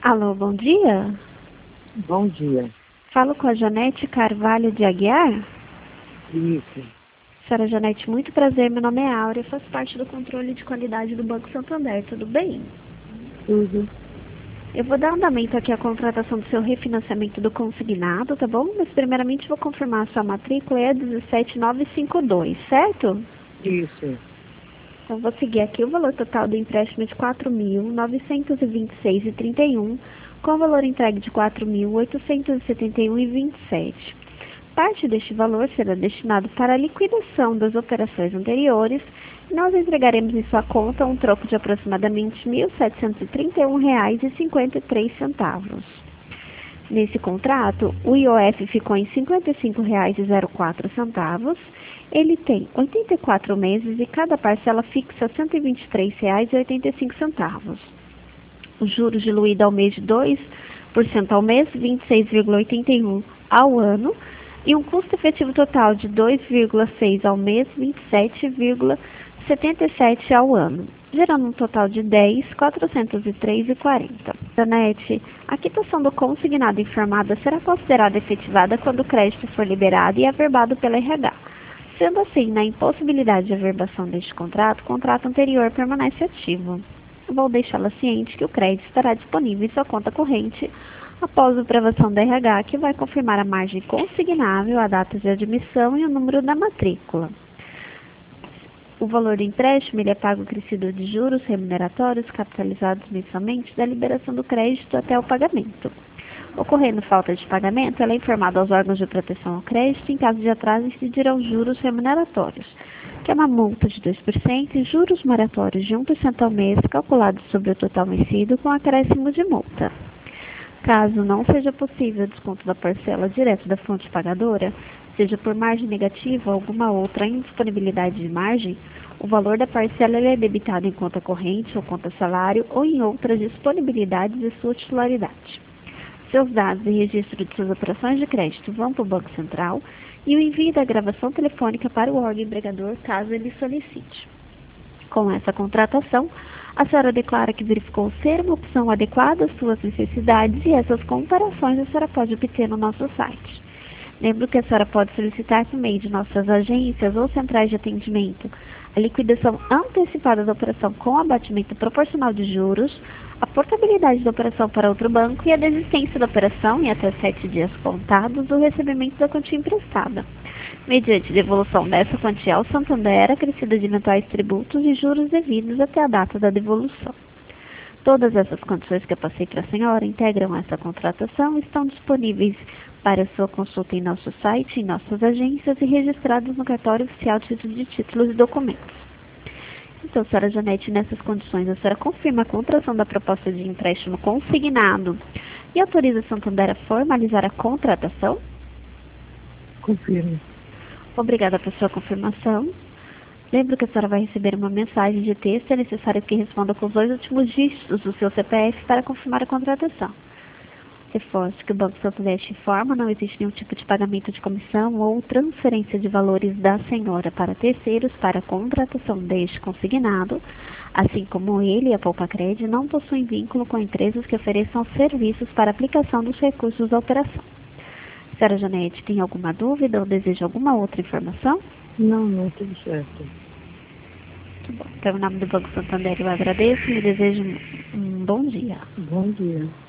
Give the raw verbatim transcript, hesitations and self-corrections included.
Alô, bom dia. Bom dia. Falo com a Janete Carvalho de Aguiar. Isso. Senhora Janete, muito prazer. Meu nome é Áurea, faço parte do controle de qualidade do Banco Santander. Tudo bem? Tudo. Eu vou dar andamento aqui à contratação do seu refinanciamento do consignado, tá bom? Mas primeiramente vou confirmar a sua matrícula, é dezessete mil novecentos e cinquenta e dois, certo? Isso. Então vou seguir aqui o valor total do empréstimo de quatro mil novecentos e vinte e seis reais e trinta e um, com o valor entregue de quatro mil oitocentos e setenta e um reais e vinte e sete. Parte deste valor será destinado para a liquidação das operações anteriores e nós entregaremos em sua conta um troco de aproximadamente mil setecentos e trinta e um reais e cinquenta e três centavos. Nesse contrato, o I O F ficou em cinquenta e cinco reais e zero quatro centavos. Ele tem oitenta e quatro meses e cada parcela fixa cento e vinte e três reais e oitenta e cinco centavos. Os juros diluídos ao mês de dois por cento ao mês, vinte e seis vírgula oitenta e um ao ano, e um custo efetivo total de dois vírgula seis ao mês, vinte e sete vírgula setenta e sete ao ano, gerando um total de dez mil quatrocentos e três reais e quarenta centavos. Janete, a quitação do consignado informada será considerada efetivada quando o crédito for liberado e averbado pela R H. Sendo assim, na impossibilidade de averbação deste contrato, o contrato anterior permanece ativo. Vou deixá-la ciente que o crédito estará disponível em sua conta corrente após a aprovação da R H, que vai confirmar a margem consignável, a data de admissão e o número da matrícula. O valor do empréstimo ele é pago acrescido de juros remuneratórios capitalizados mensalmente da liberação do crédito até o pagamento. Ocorrendo falta de pagamento, ela é informada aos órgãos de proteção ao crédito. Em caso de atraso, incidirão juros remuneratórios, que é uma multa de dois por cento e juros moratórios de um por cento ao mês, calculados sobre o total vencido com acréscimo de multa. Caso não seja possível o desconto da parcela direto da fonte pagadora, seja por margem negativa ou alguma outra indisponibilidade de margem, o valor da parcela é debitado em conta corrente ou conta salário ou em outras disponibilidades de sua titularidade. Seus dados e registro de suas operações de crédito vão para o Banco Central e o envio da gravação telefônica para o órgão empregador, caso ele solicite. Com essa contratação, a senhora declara que verificou ser uma opção adequada às suas necessidades e essas comparações a senhora pode obter no nosso site. Lembro que a senhora pode solicitar por meio de nossas agências ou centrais de atendimento a liquidação antecipada da operação com abatimento proporcional de juros, a portabilidade da operação para outro banco e a desistência da operação em até sete dias contados do recebimento da quantia emprestada, mediante devolução dessa quantia ao Santander, acrescida de eventuais tributos e juros devidos até a data da devolução. Todas essas condições que eu passei para a senhora integram essa contratação e estão disponíveis para sua consulta em nosso site, em nossas agências e registrados no cartório oficial de títulos e documentos. Então, senhora Janete, nessas condições, a senhora confirma a contratação da proposta de empréstimo consignado e autoriza a Santander a formalizar a contratação? Confirmo. Obrigada pela sua confirmação. Lembro que a senhora vai receber uma mensagem de texto. É necessário que responda com os dois últimos dígitos do seu C P F para confirmar a contratação. Reforço que o Banco Santander te informa, não existe nenhum tipo de pagamento de comissão ou transferência de valores da senhora para terceiros para a contratação deste consignado, assim como ele e a Poupa-Cred não possuem vínculo com empresas que ofereçam serviços para aplicação dos recursos da operação. Senhora Janete, tem alguma dúvida ou deseja alguma outra informação? Não, não, tudo certo. Muito bom. Então, em nome do Banco Santander, eu agradeço e desejo um bom dia. Bom dia.